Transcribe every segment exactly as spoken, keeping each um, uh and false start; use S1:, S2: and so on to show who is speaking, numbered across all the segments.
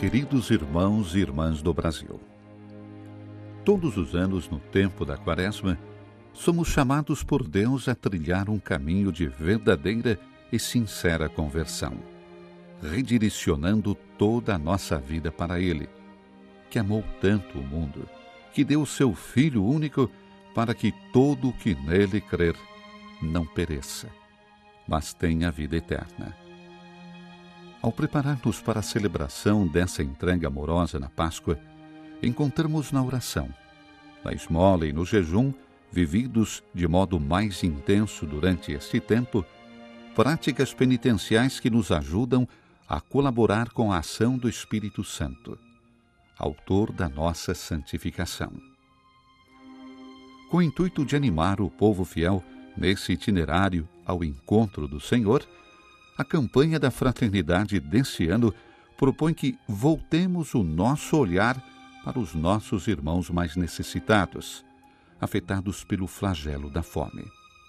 S1: Queridos irmãos e irmãs do Brasil, todos os anos, no tempo da Quaresma, somos chamados por Deus a trilhar um caminho de verdadeira e sincera conversão, redirecionando toda a nossa vida para Ele, que amou tanto o mundo, que deu o seu Filho único para que todo o que nele crer não pereça, mas tenha vida eterna. Ao preparar-nos para a celebração dessa entrega amorosa na Páscoa, encontramos na oração, na esmola e no jejum, vividos de modo mais intenso durante este tempo, práticas penitenciais que nos ajudam a colaborar com a ação do Espírito Santo, autor da nossa santificação. Com o intuito de animar o povo fiel nesse itinerário ao encontro do Senhor, a campanha da fraternidade desse ano propõe que voltemos o nosso olhar para os nossos irmãos mais necessitados, afetados pelo flagelo da fome.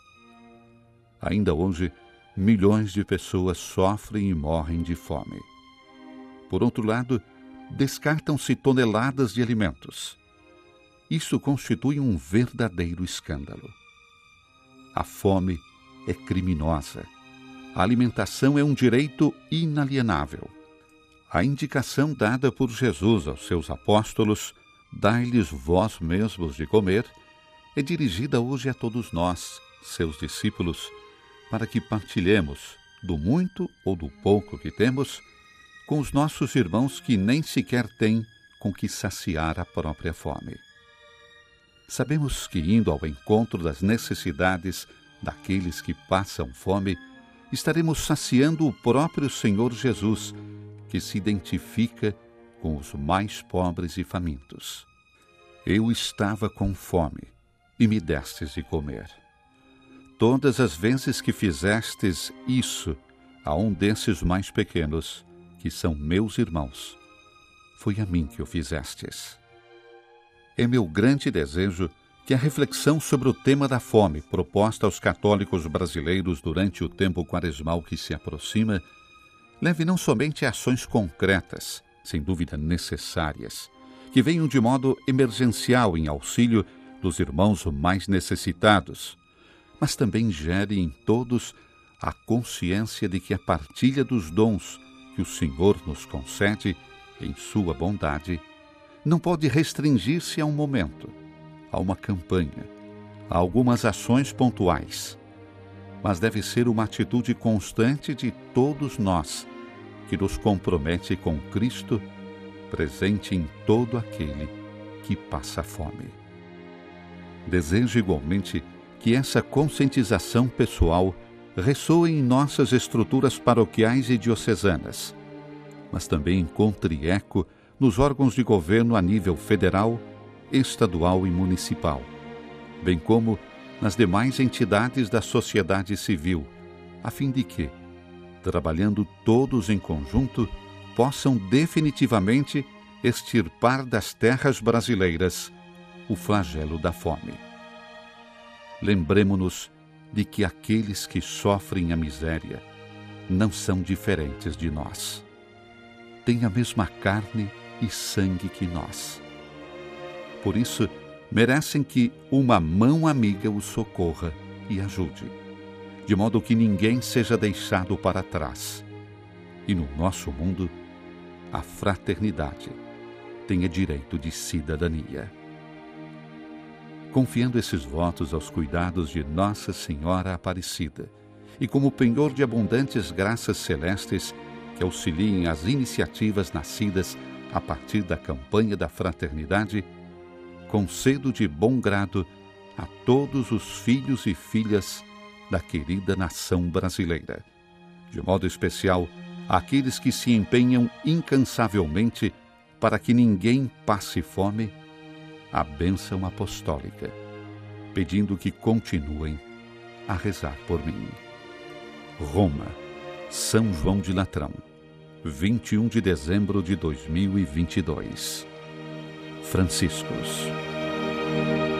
S1: Ainda hoje, milhões de pessoas sofrem e morrem de fome. Por outro lado, descartam-se toneladas de alimentos. Isso constitui um verdadeiro escândalo. A fome é criminosa. A alimentação é um direito inalienável. A indicação dada por Jesus aos seus apóstolos, dai-lhes vós mesmos de comer, é dirigida hoje a todos nós, seus discípulos, para que partilhemos do muito ou do pouco que temos com os nossos irmãos que nem sequer têm com que saciar a própria fome. Sabemos que, indo ao encontro das necessidades daqueles que passam fome, estaremos saciando o próprio Senhor Jesus, que se identifica com os mais pobres e famintos. Eu estava com fome, e me destes de comer. Todas as vezes que fizestes isso a um desses mais pequenos, que são meus irmãos, foi a mim que o fizestes. É meu grande desejo que a reflexão sobre o tema da fome proposta aos católicos brasileiros durante o tempo quaresmal que se aproxima leve não somente a ações concretas, sem dúvida necessárias, que venham de modo emergencial em auxílio dos irmãos mais necessitados, mas também gere em todos a consciência de que a partilha dos dons que o Senhor nos concede, em sua bondade, não pode restringir-se a um momento, a uma campanha, a algumas ações pontuais, mas deve ser uma atitude constante de todos nós, que nos compromete com Cristo, presente em todo aquele que passa fome. Desejo igualmente que essa conscientização pessoal ressoe em nossas estruturas paroquiais e diocesanas, mas também encontre eco nos órgãos de governo a nível federal, estadual e municipal, bem como nas demais entidades da sociedade civil, a fim de que, trabalhando todos em conjunto, possam definitivamente extirpar das terras brasileiras o flagelo da fome. Lembremo-nos de que aqueles que sofrem a miséria não são diferentes de nós. Têm a mesma carne e sangue que nós. Por isso, merecem que uma mão amiga os socorra e ajude, de modo que ninguém seja deixado para trás. E no nosso mundo, a fraternidade tenha direito de cidadania. Confiando esses votos aos cuidados de Nossa Senhora Aparecida e como penhor de abundantes graças celestes que auxiliem as iniciativas nascidas a partir da campanha da fraternidade, concedo de bom grado a todos os filhos e filhas da querida nação brasileira, de modo especial àqueles que se empenham incansavelmente para que ninguém passe fome, a bênção apostólica, pedindo que continuem a rezar por mim. Roma, São João de Latrão, vinte e um de dezembro de dois mil e vinte e dois. Franciscus.